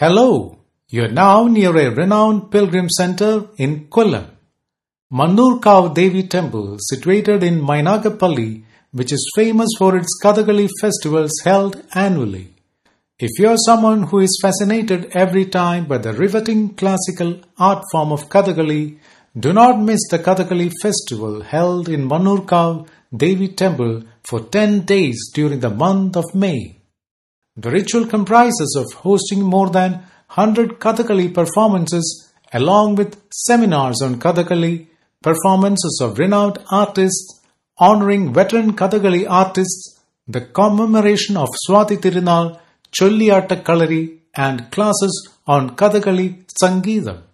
Hello, you are now near a renowned pilgrim center in Kollam. Mannurkav Devi Temple, situated in Mainakapalli, which is famous for its Kathakali festivals held annually. If you are someone who is fascinated every time by the riveting classical art form of Kathakali, do not miss the Kathakali festival held in Mannurkav Devi Temple for 10 days during the month of May. The ritual comprises of hosting more than 100 Kathakali performances along with seminars on Kathakali, performances of renowned artists, honoring veteran Kathakali artists, the commemoration of Swathi Tirunal, Cholliyatta Kalari and classes on Kathakali Sangeetham.